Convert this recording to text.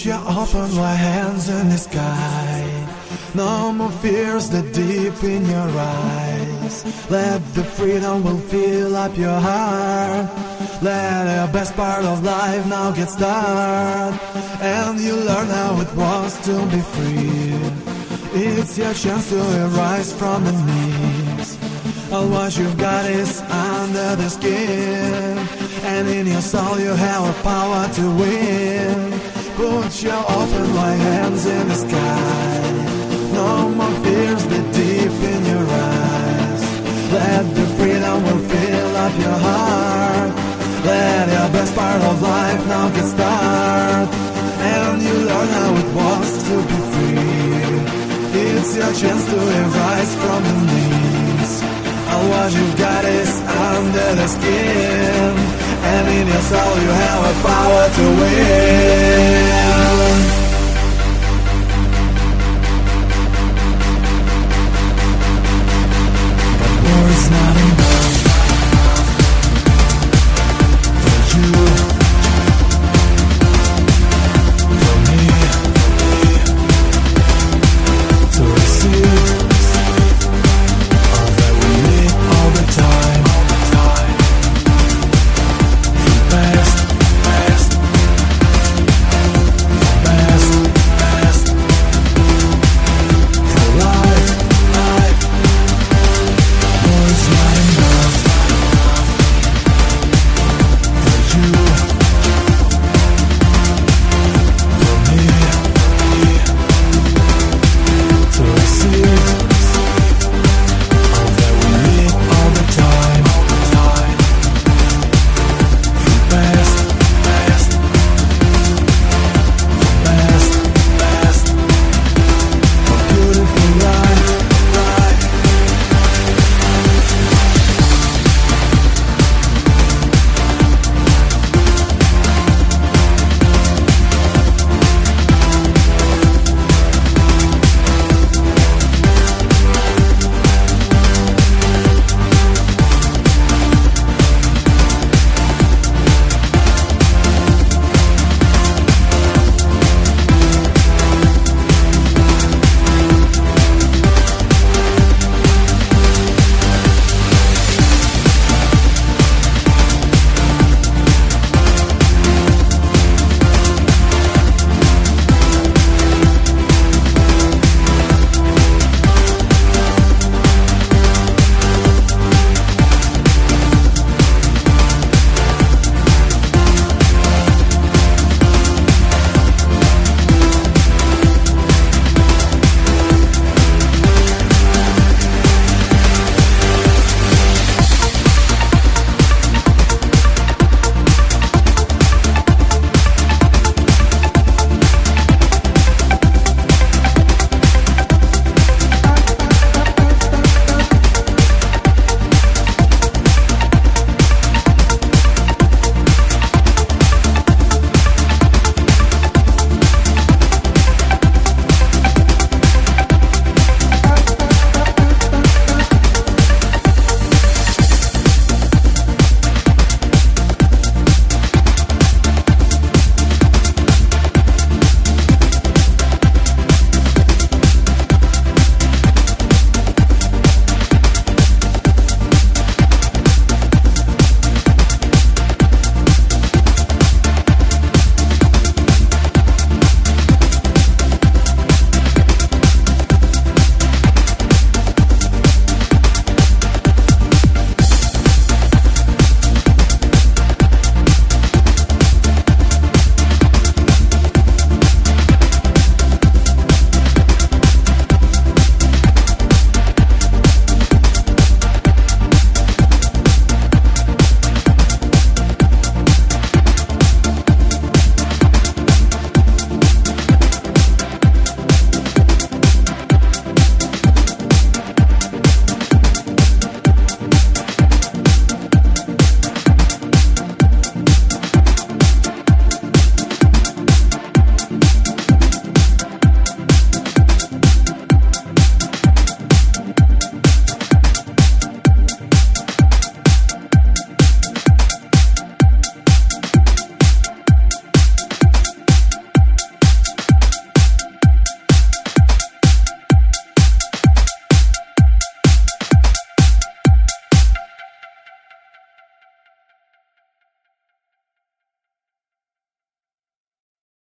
Put your open wide hands in the sky. No more fears that deep in your eyes. Let the freedom will fill up your heart. Let the best part of life now get started. And you learn how it was to be free. It's your chance to rise from the knees. All what you've got is under the skin. And in your soul you have a power to win. Put your open wide hands in the sky. No more fears that deep in your eyes. Let the freedom will fill up your heart. Let your best part of life now get started. And you learn how it was to be free. It's your chance to rise from the knees. All what you've got is under the skin. And in your soul you have a power to win.